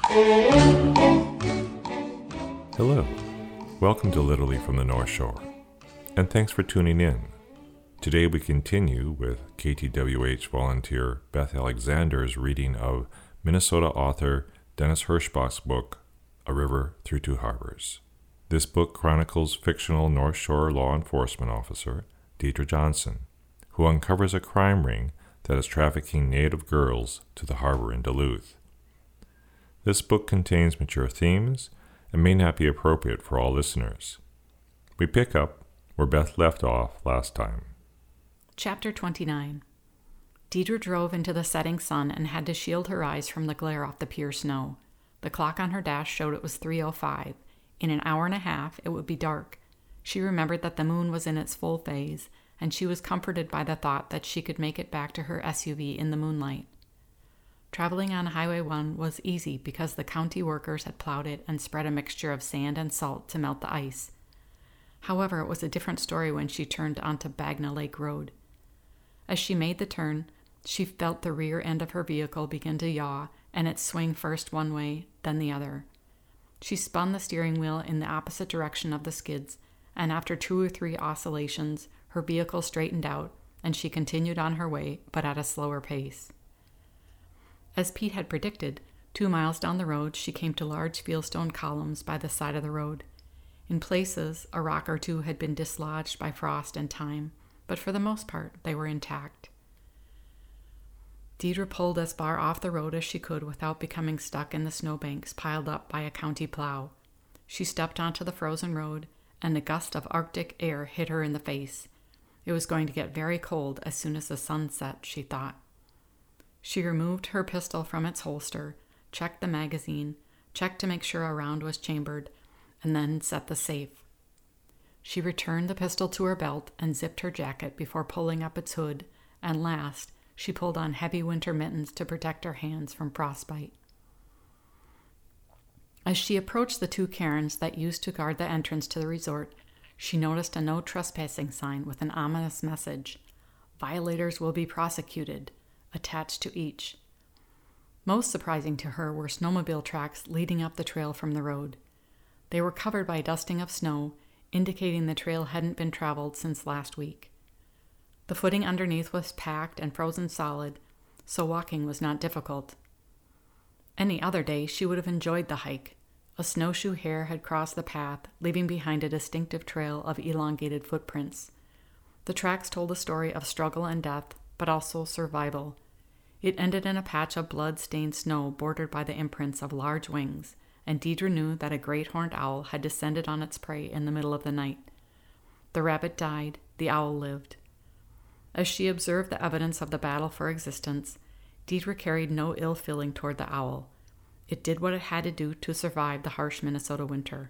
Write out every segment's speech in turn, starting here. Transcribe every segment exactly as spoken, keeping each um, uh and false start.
Hello, welcome to Literally from the North Shore, and thanks for tuning in. Today we continue with K T W H volunteer Beth Alexander's reading of Minnesota author Dennis Hirschbach's book, A River Through Two Harbors. This book chronicles fictional North Shore law enforcement officer Deidre Johnson, who uncovers a crime ring that is trafficking Native girls to the harbor in Duluth. This book contains mature themes and may not be appropriate for all listeners. We pick up where Beth left off last time. Chapter twenty-nine. Deidre drove into the setting sun and had to shield her eyes from the glare off the pier snow. The clock on her dash showed it was three oh five. In an hour and a half, it would be dark. She remembered that the moon was in its full phase, and she was comforted by the thought that she could make it back to her S U V in the moonlight. Traveling on Highway one was easy because the county workers had plowed it and spread a mixture of sand and salt to melt the ice. However, it was a different story when she turned onto Bagna Lake Road. As she made the turn, she felt the rear end of her vehicle begin to yaw and it swing first one way, then the other. She spun the steering wheel in the opposite direction of the skids, and after two or three oscillations, her vehicle straightened out and she continued on her way, but at a slower pace. As Pete had predicted, two miles down the road, she came to large fieldstone columns by the side of the road. In places, a rock or two had been dislodged by frost and time, but for the most part, they were intact. Deidre pulled as far off the road as she could without becoming stuck in the snowbanks piled up by a county plow. She stepped onto the frozen road, and a gust of Arctic air hit her in the face. It was going to get very cold as soon as the sun set, she thought. She removed her pistol from its holster, checked the magazine, checked to make sure a round was chambered, and then set the safe. She returned the pistol to her belt and zipped her jacket before pulling up its hood, and last, she pulled on heavy winter mittens to protect her hands from frostbite. As she approached the two cairns that used to guard the entrance to the resort, she noticed a no trespassing sign with an ominous message, "Violators will be prosecuted," attached to each. Most surprising to her were snowmobile tracks leading up the trail from the road. They were covered by dusting of snow, indicating the trail hadn't been traveled since last week. The footing underneath was packed and frozen solid, so walking was not difficult. Any other day, she would have enjoyed the hike. A snowshoe hare had crossed the path, leaving behind a distinctive trail of elongated footprints. The tracks told a story of struggle and death, but also survival. It ended in a patch of blood-stained snow bordered by the imprints of large wings, and Deidre knew that a great horned owl had descended on its prey in the middle of the night. The rabbit died, the owl lived. As she observed the evidence of the battle for existence, Deidre carried no ill feeling toward the owl. It did what it had to do to survive the harsh Minnesota winter.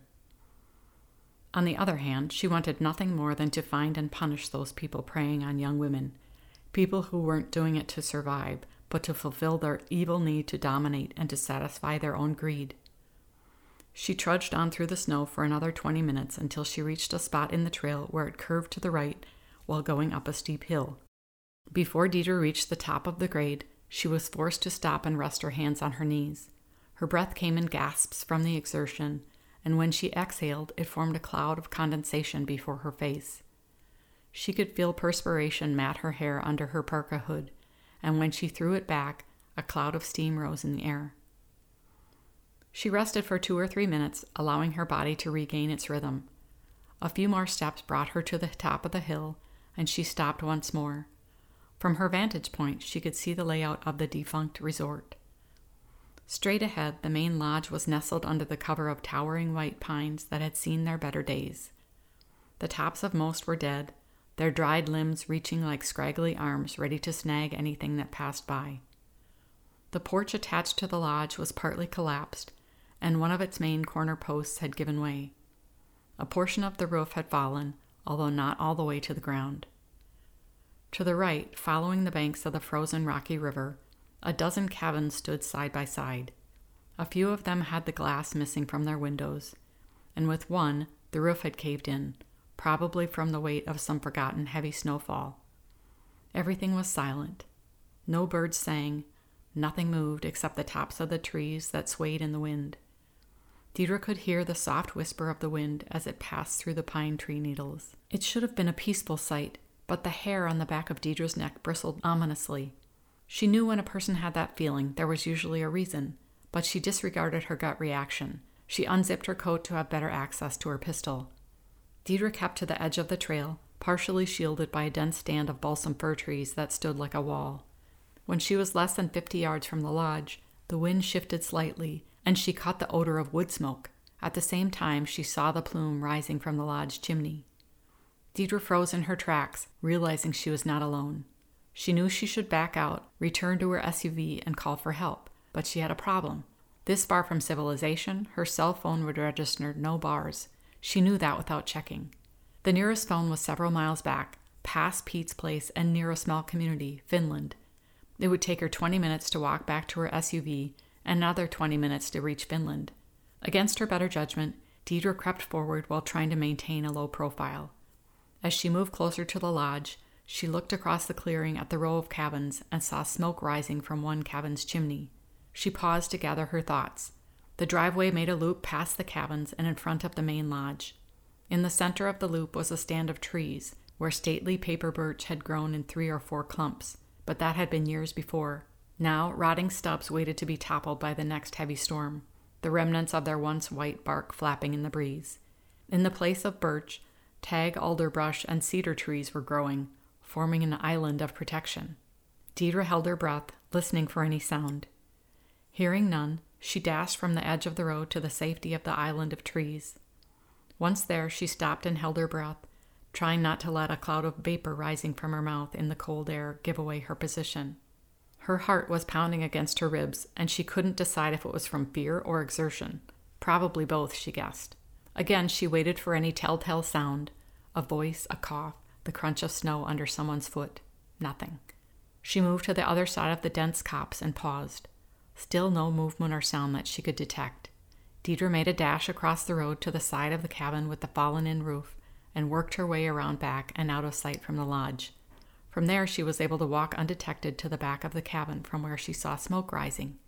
On the other hand, she wanted nothing more than to find and punish those people preying on young women, people who weren't doing it to survive, but to fulfill their evil need to dominate and to satisfy their own greed. She trudged on through the snow for another twenty minutes until she reached a spot in the trail where it curved to the right while going up a steep hill. Before Deidre reached the top of the grade, she was forced to stop and rest her hands on her knees. Her breath came in gasps from the exertion, and when she exhaled, it formed a cloud of condensation before her face. She could feel perspiration mat her hair under her parka hood, and when she threw it back, a cloud of steam rose in the air. She rested for two or three minutes, allowing her body to regain its rhythm. A few more steps brought her to the top of the hill, and she stopped once more. From her vantage point, she could see the layout of the defunct resort. Straight ahead, the main lodge was nestled under the cover of towering white pines that had seen their better days. The tops of most were dead, their dried limbs reaching like scraggly arms ready to snag anything that passed by. The porch attached to the lodge was partly collapsed, and one of its main corner posts had given way. A portion of the roof had fallen, although not all the way to the ground. To the right, following the banks of the frozen Rocky River, a dozen cabins stood side by side. A few of them had the glass missing from their windows, and with one, the roof had caved in, probably from the weight of some forgotten heavy snowfall. Everything was silent. No birds sang, Nothing moved except the tops of the trees that swayed in the wind. Deidre could hear the soft whisper of the wind as it passed through the pine tree needles. It should have been a peaceful sight, but the hair on the back of Deidre's neck bristled ominously. She knew when a person had that feeling, there was usually a reason, but she disregarded her gut reaction. She unzipped her coat to have better access to her pistol. Deidre kept to the edge of the trail, partially shielded by a dense stand of balsam fir trees that stood like a wall. When she was less than fifty yards from the lodge, the wind shifted slightly, and she caught the odor of wood smoke. At the same time, she saw the plume rising from the lodge chimney. Deidre froze in her tracks, realizing she was not alone. She knew she should back out, return to her S U V, and call for help, but she had a problem. This far from civilization, her cell phone would register no bars. She knew that without checking. The nearest phone was several miles back, past Pete's place and near a small community, Finland. It would take her twenty minutes to walk back to her S U V, and another twenty minutes to reach Finland. Against her better judgment, Deidre crept forward while trying to maintain a low profile. As she moved closer to the lodge, she looked across the clearing at the row of cabins and saw smoke rising from one cabin's chimney. She paused to gather her thoughts. The driveway made a loop past the cabins and in front of the main lodge. In the center of the loop was a stand of trees, where stately paper birch had grown in three or four clumps, but that had been years before. Now, rotting stubs waited to be toppled by the next heavy storm, the remnants of their once white bark flapping in the breeze. In the place of birch, tag alderbrush and cedar trees were growing, forming an island of protection. Deidre held her breath, listening for any sound. Hearing none, she dashed from the edge of the road to the safety of the island of trees. Once there, she stopped and held her breath, trying not to let a cloud of vapor rising from her mouth in the cold air give away her position. Her heart was pounding against her ribs, and she couldn't decide if it was from fear or exertion. Probably both, she guessed. Again, she waited for any telltale sound, a voice, a cough, the crunch of snow under someone's foot. Nothing. She moved to the other side of the dense copse and paused. Still no movement or sound that she could detect. Deidre made a dash across the road to the side of the cabin with the fallen-in roof and worked her way around back and out of sight from the lodge. From there, she was able to walk undetected to the back of the cabin from where she saw smoke rising.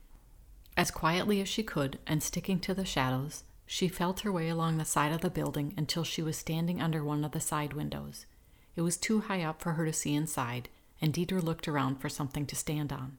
As quietly as she could, and sticking to the shadows, she felt her way along the side of the building until she was standing under one of the side windows. It was too high up for her to see inside, and Deidre looked around for something to stand on.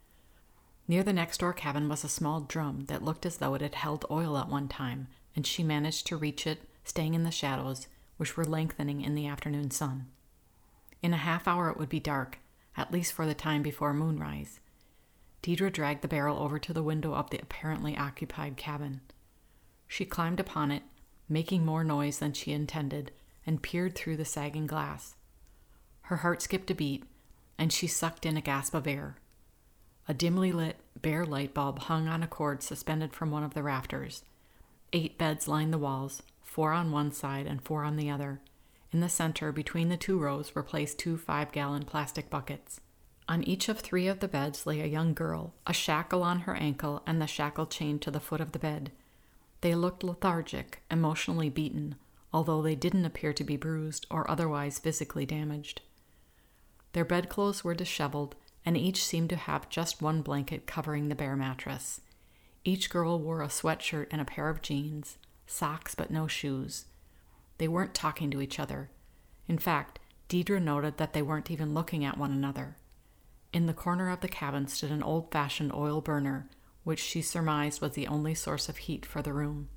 Near the next-door cabin was a small drum that looked as though it had held oil at one time, and she managed to reach it, staying in the shadows, which were lengthening in the afternoon sun. In a half hour it would be dark, at least for the time before moonrise. Deidre dragged the barrel over to the window of the apparently occupied cabin. She climbed upon it, making more noise than she intended, and peered through the sagging glass. Her heart skipped a beat, and she sucked in a gasp of air. A dimly lit, bare light bulb hung on a cord suspended from one of the rafters. Eight beds lined the walls, four on one side and four on the other. In the center, between the two rows, were placed two five-gallon plastic buckets. On each of three of the beds lay a young girl, a shackle on her ankle and the shackle chained to the foot of the bed. They looked lethargic, emotionally beaten, although they didn't appear to be bruised or otherwise physically damaged. Their bedclothes were disheveled, and each seemed to have just one blanket covering the bare mattress. Each girl wore a sweatshirt and a pair of jeans, socks but no shoes. They weren't talking to each other. In fact, Deidre noted that they weren't even looking at one another. In the corner of the cabin stood an old-fashioned oil burner, which she surmised was the only source of heat for the room.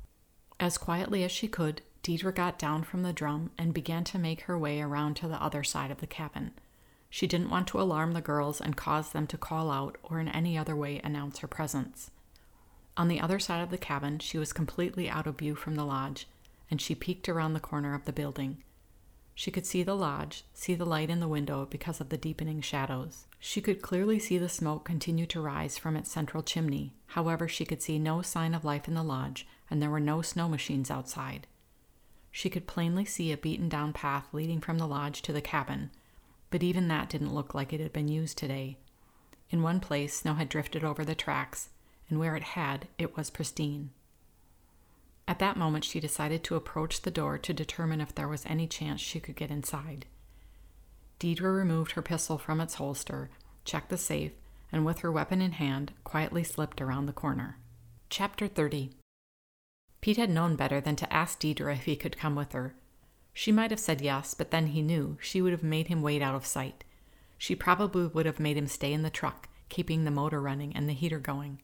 As quietly as she could, Deidre got down from the drum and began to make her way around to the other side of the cabin. She didn't want to alarm the girls and cause them to call out or in any other way announce her presence. On the other side of the cabin, she was completely out of view from the lodge, and she peeked around the corner of the building. She could see the lodge, see the light in the window because of the deepening shadows. She could clearly see the smoke continue to rise from its central chimney. However, she could see no sign of life in the lodge, and there were no snow machines outside. She could plainly see a beaten-down path leading from the lodge to the cabin, but even that didn't look like it had been used today. In one place, snow had drifted over the tracks, and where it had, it was pristine. At that moment, she decided to approach the door to determine if there was any chance she could get inside. Deidre removed her pistol from its holster, checked the safe, and with her weapon in hand, quietly slipped around the corner. Chapter thirty. Pete had known better than to ask Deidre if he could come with her. She might have said yes, but then he knew she would have made him wait out of sight. She probably would have made him stay in the truck, keeping the motor running and the heater going.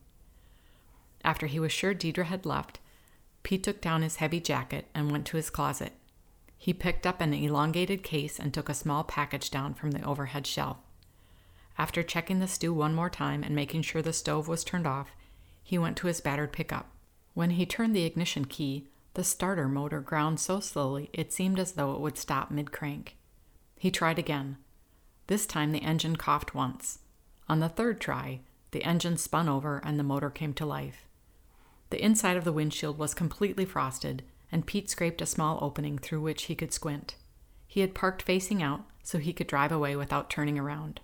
After he was sure Deidre had left, Pete took down his heavy jacket and went to his closet. He picked up an elongated case and took a small package down from the overhead shelf. After checking the stew one more time and making sure the stove was turned off, he went to his battered pickup. When he turned the ignition key, the starter motor ground so slowly it seemed as though it would stop mid-crank. He tried again. This time the engine coughed once. On the third try, the engine spun over and the motor came to life. The inside of the windshield was completely frosted, and Pete scraped a small opening through which he could squint. He had parked facing out so he could drive away without turning around.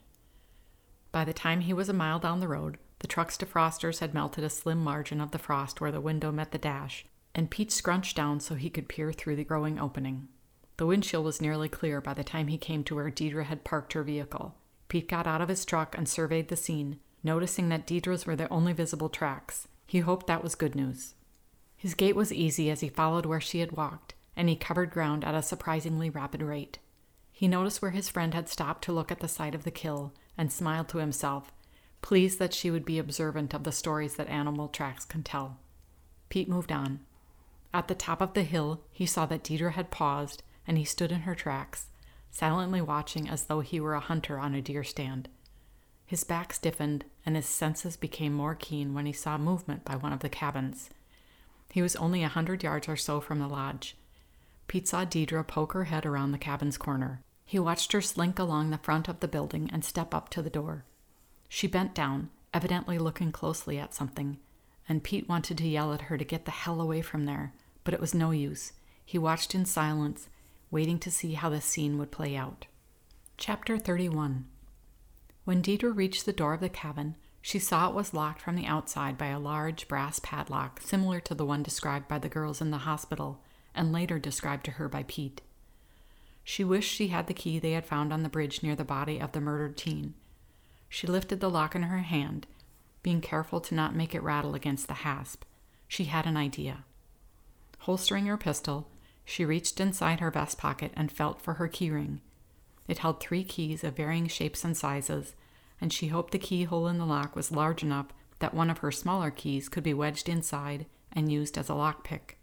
By the time he was a mile down the road, the truck's defrosters had melted a slim margin of the frost where the window met the dash, and Pete scrunched down so he could peer through the growing opening. The windshield was nearly clear by the time he came to where Deidre had parked her vehicle. Pete got out of his truck and surveyed the scene, noticing that Deidre's were the only visible tracks. He hoped that was good news. His gait was easy as he followed where she had walked, and he covered ground at a surprisingly rapid rate. He noticed where his friend had stopped to look at the site of the kill, and smiled to himself, pleased that she would be observant of the stories that animal tracks can tell. Pete moved on. At the top of the hill, he saw that Deidre had paused, and he stood in her tracks, silently watching as though he were a hunter on a deer stand. His back stiffened, and his senses became more keen when he saw movement by one of the cabins. He was only a hundred yards or so from the lodge. Pete saw Deidre poke her head around the cabin's corner. He watched her slink along the front of the building and step up to the door. She bent down, evidently looking closely at something, and Pete wanted to yell at her to get the hell away from there, but it was no use. He watched in silence, waiting to see how the scene would play out. Chapter thirty-one. When Deidre reached the door of the cabin, she saw it was locked from the outside by a large brass padlock similar to the one described by the girls in the hospital and later described to her by Pete. She wished she had the key they had found on the bridge near the body of the murdered teen. She lifted the lock in her hand, being careful to not make it rattle against the hasp. She had an idea. Holstering her pistol, she reached inside her vest pocket and felt for her keyring. It held three keys of varying shapes and sizes, and she hoped the keyhole in the lock was large enough that one of her smaller keys could be wedged inside and used as a lockpick.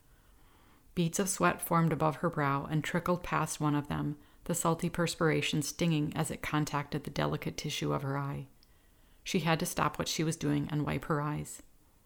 Beads of sweat formed above her brow and trickled past one of them, the salty perspiration stinging as it contacted the delicate tissue of her eye. She had to stop what she was doing and wipe her eyes.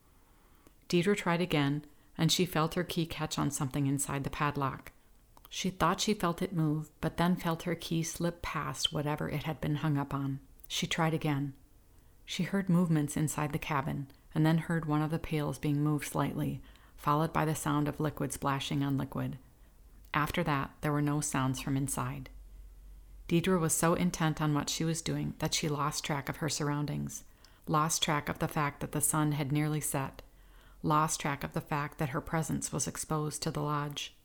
Deidre tried again, and she felt her key catch on something inside the padlock. She thought she felt it move, but then felt her key slip past whatever it had been hung up on. She tried again. She heard movements inside the cabin, and then heard one of the pails being moved slightly, followed by the sound of liquid splashing on liquid. After that, there were no sounds from inside. Deidre was so intent on what she was doing that she lost track of her surroundings, lost track of the fact that the sun had nearly set, lost track of the fact that her presence was exposed to the lodge.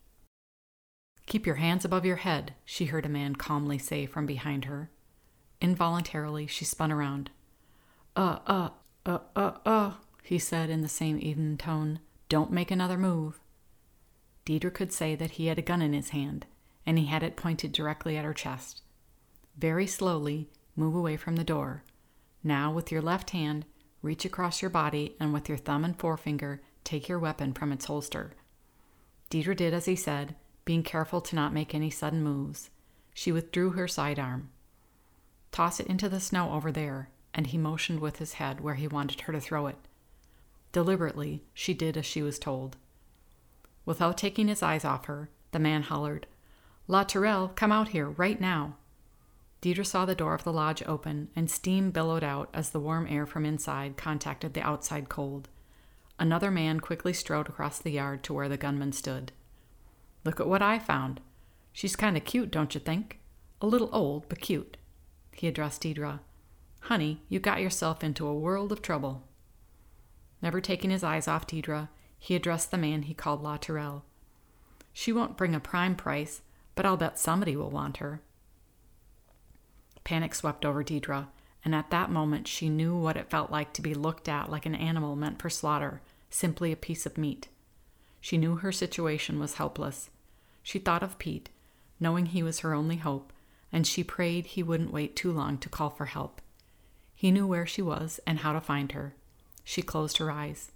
"Keep your hands above your head," she heard a man calmly say from behind her. Involuntarily, she spun around. Uh, uh, uh, uh, uh, he said in the same even tone. "Don't make another move." Deidre could say that he had a gun in his hand, and he had it pointed directly at her chest. Very slowly, move away from the door. Now, with your left hand, reach across your body, and with your thumb and forefinger, take your weapon from its holster. Deidre did as he said, being careful to not make any sudden moves. She withdrew her sidearm. "Toss it into the snow over there," and he motioned with his head where he wanted her to throw it. Deliberately, she did as she was told. Without taking his eyes off her, the man hollered, "La Tourelle, come out here, right now." Deidre saw the door of the lodge open, and steam billowed out as the warm air from inside contacted the outside cold. Another man quickly strode across the yard to where the gunman stood. "Look at what I found. She's kind of cute, don't you think? A little old, but cute." He addressed Deidre. "Honey, you got yourself into a world of trouble." Never taking his eyes off Deidre, he addressed the man he called La Tourelle. "She won't bring a prime price, but I'll bet somebody will want her." Panic swept over Deidre, and at that moment she knew what it felt like to be looked at like an animal meant for slaughter, simply a piece of meat. She knew her situation was helpless. She thought of Pete, knowing he was her only hope, and she prayed he wouldn't wait too long to call for help. He knew where she was and how to find her. She closed her eyes.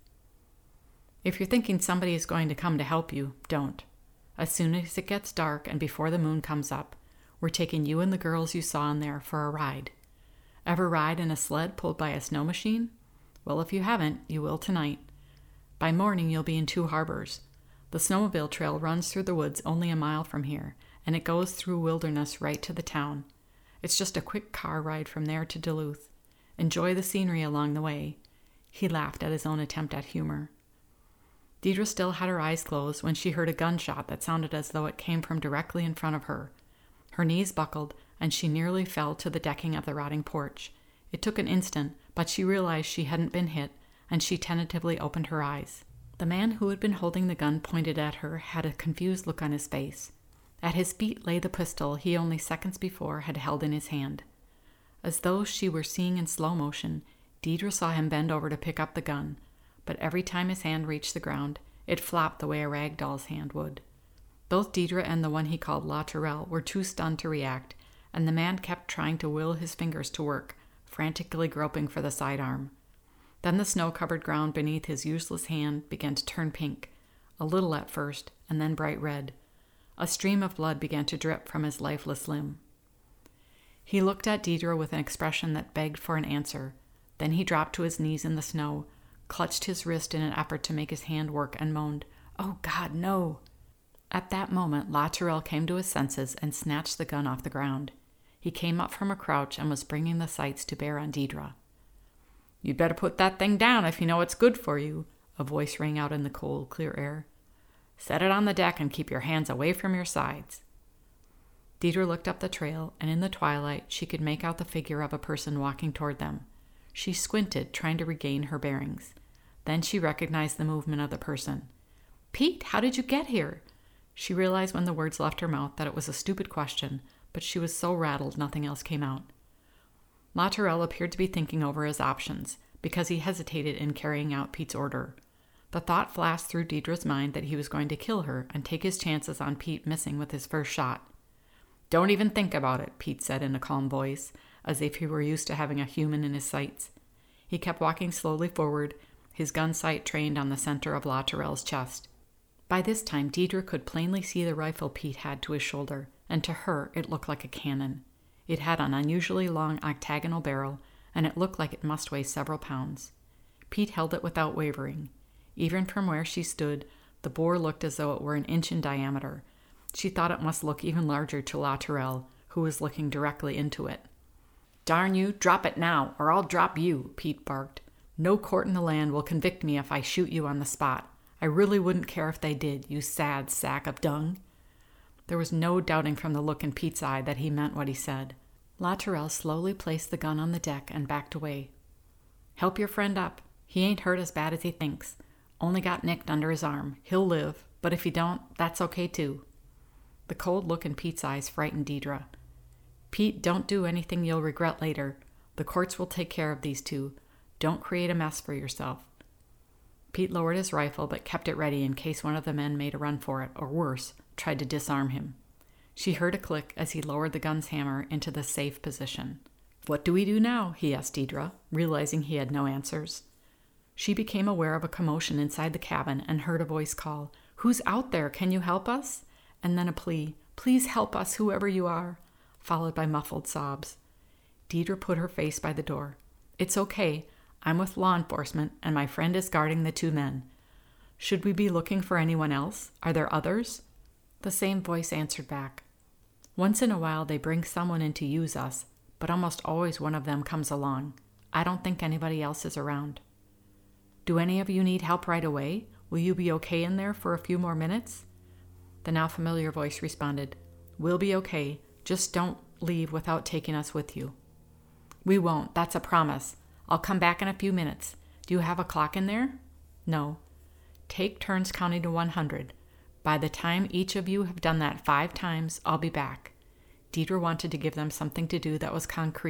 If you're thinking somebody is going to come to help you, don't. As soon as it gets dark and before the moon comes up, we're taking you and the girls you saw in there for a ride. Ever ride in a sled pulled by a snow machine? Well, if you haven't, you will tonight. By morning, you'll be in Two Harbors. The snowmobile trail runs through the woods only a mile from here, and it goes through wilderness right to the town. It's just a quick car ride from there to Duluth. Enjoy the scenery along the way. He laughed at his own attempt at humor. Deidre still had her eyes closed when she heard a gunshot that sounded as though it came from directly in front of her. Her knees buckled, and she nearly fell to the decking of the rotting porch. It took an instant, but she realized she hadn't been hit, and she tentatively opened her eyes. The man who had been holding the gun pointed at her had a confused look on his face. At his feet lay the pistol he only seconds before had held in his hand. As though she were seeing in slow motion, Deidre saw him bend over to pick up the gun, but every time his hand reached the ground, it flopped the way a rag doll's hand would. Both Deidre and the one he called La Tourelle were too stunned to react, and the man kept trying to will his fingers to work, frantically groping for the sidearm. Then the snow-covered ground beneath his useless hand began to turn pink, a little at first, and then bright red. A stream of blood began to drip from his lifeless limb. He looked at Deidre with an expression that begged for an answer. Then he dropped to his knees in the snow, clutched his wrist in an effort to make his hand work, and moaned, "Oh, God, no!" At that moment, La Tourelle came to his senses and snatched the gun off the ground. He came up from a crouch and was bringing the sights to bear on Deidre. "You'd better put that thing down if you know it's good for you," a voice rang out in the cold, clear air. "Set it on the deck and keep your hands away from your sides." Deidre looked up the trail, and in the twilight she could make out the figure of a person walking toward them. She squinted, trying to regain her bearings. Then she recognized the movement of the person. "Pete, how did you get here?" She realized when the words left her mouth that it was a stupid question, but she was so rattled nothing else came out. La Tourelle appeared to be thinking over his options, because he hesitated in carrying out Pete's order. The thought flashed through Deidre's mind that he was going to kill her and take his chances on Pete missing with his first shot. "Don't even think about it," Pete said in a calm voice, as if he were used to having a human in his sights. He kept walking slowly forward, his gun sight trained on the center of La Tourelle's chest. By this time, Deidre could plainly see the rifle Pete had to his shoulder, and to her it looked like a cannon. It had an unusually long octagonal barrel, and it looked like it must weigh several pounds. Pete held it without wavering. Even from where she stood, the bore looked as though it were an inch in diameter. She thought it must look even larger to La Tourelle, who was looking directly into it. "Darn you, drop it now, or I'll drop you," Pete barked. "No court in the land will convict me if I shoot you on the spot. I really wouldn't care if they did, you sad sack of dung." There was no doubting from the look in Pete's eye that he meant what he said. La Tourelle slowly placed the gun on the deck and backed away. "Help your friend up. He ain't hurt as bad as he thinks. Only got nicked under his arm. He'll live, but if he don't, that's okay too." The cold look in Pete's eyes frightened Deidre. "Pete, don't do anything you'll regret later. The courts will take care of these two. Don't create a mess for yourself." Pete lowered his rifle but kept it ready in case one of the men made a run for it, or worse, tried to disarm him. She heard a click as he lowered the gun's hammer into the safe position. "What do we do now?" he asked Deidre, realizing he had no answers. She became aware of a commotion inside the cabin and heard a voice call, "Who's out there? Can you help us?" And then a plea, "Please help us, whoever you are," followed by muffled sobs. Deidre put her face by the door. "It's okay. I'm with law enforcement, and my friend is guarding the two men. Should we be looking for anyone else? Are there others?" The same voice answered back. "Once in a while they bring someone in to use us, but almost always one of them comes along. I don't think anybody else is around." "Do any of you need help right away? Will you be okay in there for a few more minutes?" The now familiar voice responded, "We'll be okay. Just don't leave without taking us with you." "We won't. That's a promise. I'll come back in a few minutes. Do you have a clock in there?" "No." "Take turns counting to one hundred. By the time each of you have done that five times, I'll be back." Deidre wanted to give them something to do that was concrete,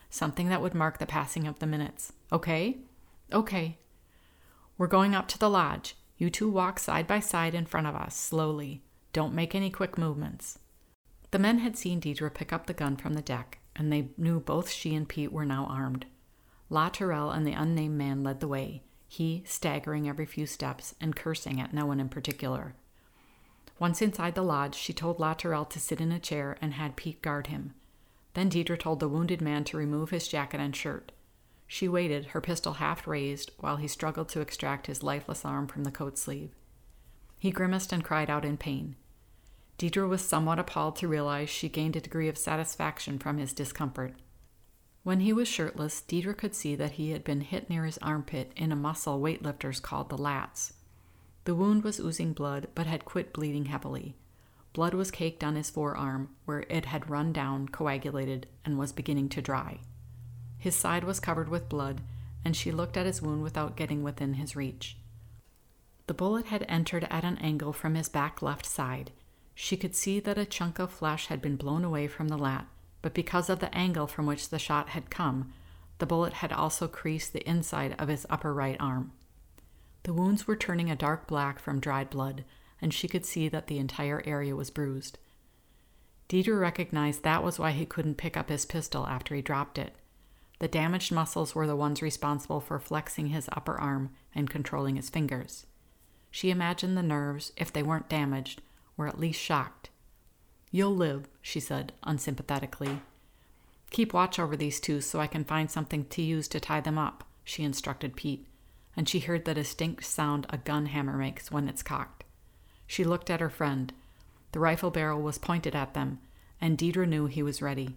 something that would mark the passing of the minutes. Okay? Okay. We're going up to the lodge. You two walk side by side in front of us, slowly. Don't make any quick movements. The men had seen Deidre pick up the gun from the deck, and they knew both she and Pete were now armed. La Tourelle and the unnamed man led the way, he staggering every few steps and cursing at no one in particular. Once inside the lodge, she told La Tourelle to sit in a chair and had Pete guard him. Then Deidre told the wounded man to remove his jacket and shirt. She waited, her pistol half raised, while he struggled to extract his lifeless arm from the coat sleeve. He grimaced and cried out in pain. Deidre was somewhat appalled to realize she gained a degree of satisfaction from his discomfort. When he was shirtless, Deidre could see that he had been hit near his armpit in a muscle weightlifters called the lats. The wound was oozing blood, but had quit bleeding heavily. Blood was caked on his forearm, where it had run down, coagulated, and was beginning to dry. His side was covered with blood, and she looked at his wound without getting within his reach. The bullet had entered at an angle from his back left side. She could see that a chunk of flesh had been blown away from the lat, but because of the angle from which the shot had come, the bullet had also creased the inside of his upper right arm. The wounds were turning a dark black from dried blood, and she could see that the entire area was bruised. Deidre recognized that was why he couldn't pick up his pistol after he dropped it. The damaged muscles were the ones responsible for flexing his upper arm and controlling his fingers. She imagined the nerves, if they weren't damaged, were at least shocked. "You'll live," she said, unsympathetically. "Keep watch over these two so I can find something to use to tie them up," she instructed Pete, and she heard the distinct sound a gun hammer makes when it's cocked. She looked at her friend. The rifle barrel was pointed at them, and Deidre knew he was ready.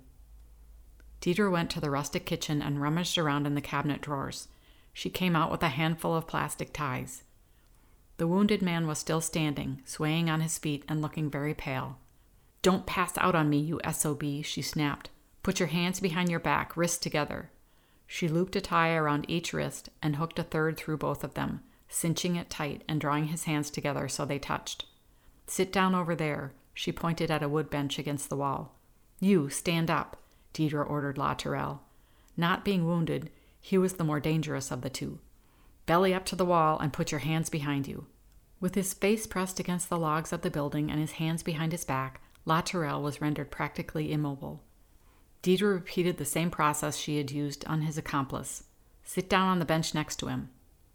Deidre went to the rustic kitchen and rummaged around in the cabinet drawers. She came out with a handful of plastic ties. The wounded man was still standing, swaying on his feet and looking very pale. "Don't pass out on me, you S O B, she snapped. "Put your hands behind your back, wrists together." She looped a tie around each wrist and hooked a third through both of them, cinching it tight and drawing his hands together so they touched. "Sit down over there," she pointed at a wood bench against the wall. "You, stand up," Deidre ordered La Tourelle. Not being wounded, he was the more dangerous of the two. "Belly up to the wall and put your hands behind you." With his face pressed against the logs of the building and his hands behind his back, La Tourelle was rendered practically immobile. Deidre repeated the same process she had used on his accomplice. "Sit down on the bench next to him."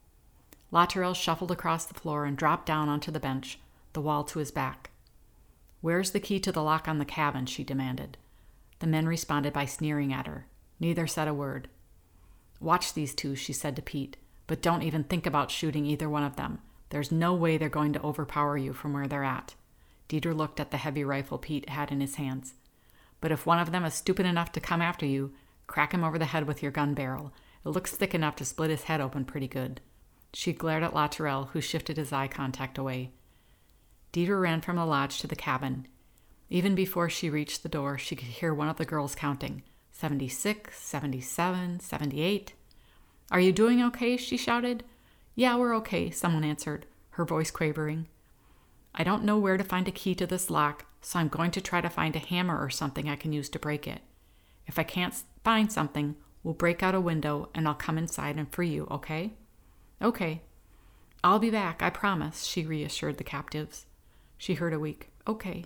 La Tourelle shuffled across the floor and dropped down onto the bench, the wall to his back. "Where's the key to the lock on the cabin?" she demanded. The men responded by sneering at her. Neither said a word. "Watch these two," she said to Pete, "but don't even think about shooting either one of them. There's no way they're going to overpower you from where they're at." Deidre looked at the heavy rifle Pete had in his hands. "But if one of them is stupid enough to come after you, crack him over the head with your gun barrel. It looks thick enough to split his head open pretty good." She glared at La Tourelle, who shifted his eye contact away. Deidre ran from the lodge to the cabin. Even before she reached the door, she could hear one of the girls counting. seventy-six, seventy-seven, seventy-eight. "Are you doing okay?" she shouted. "Yeah, we're okay," someone answered, her voice quavering. "I don't know where to find a key to this lock, so I'm going to try to find a hammer or something I can use to break it. If I can't find something, we'll break out a window and I'll come inside and free you, okay?" "Okay." "I'll be back, I promise," she reassured the captives. She heard a weak, "Okay."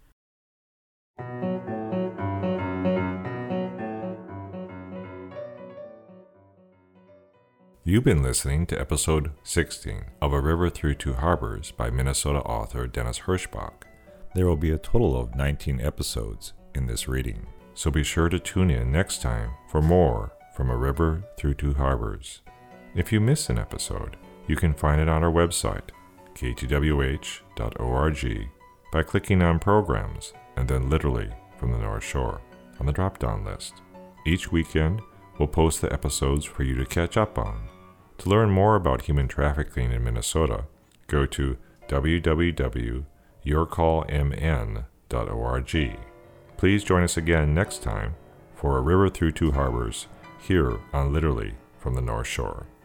You've been listening to episode sixteen of A River Through Two Harbors by Minnesota author Dennis Hirschbach. There will be a total of nineteen episodes in this reading, so be sure to tune in next time for more from A River Through Two Harbors. If you miss an episode, you can find it on our website, k t w h dot org, by clicking on Programs and then Literally from the North Shore on the drop-down list. Each weekend, we'll post the episodes for you to catch up on. To learn more about human trafficking in Minnesota, go to w w w dot your call m n dot org. Please join us again next time for A River Through Two Harbors here on Literally from the North Shore.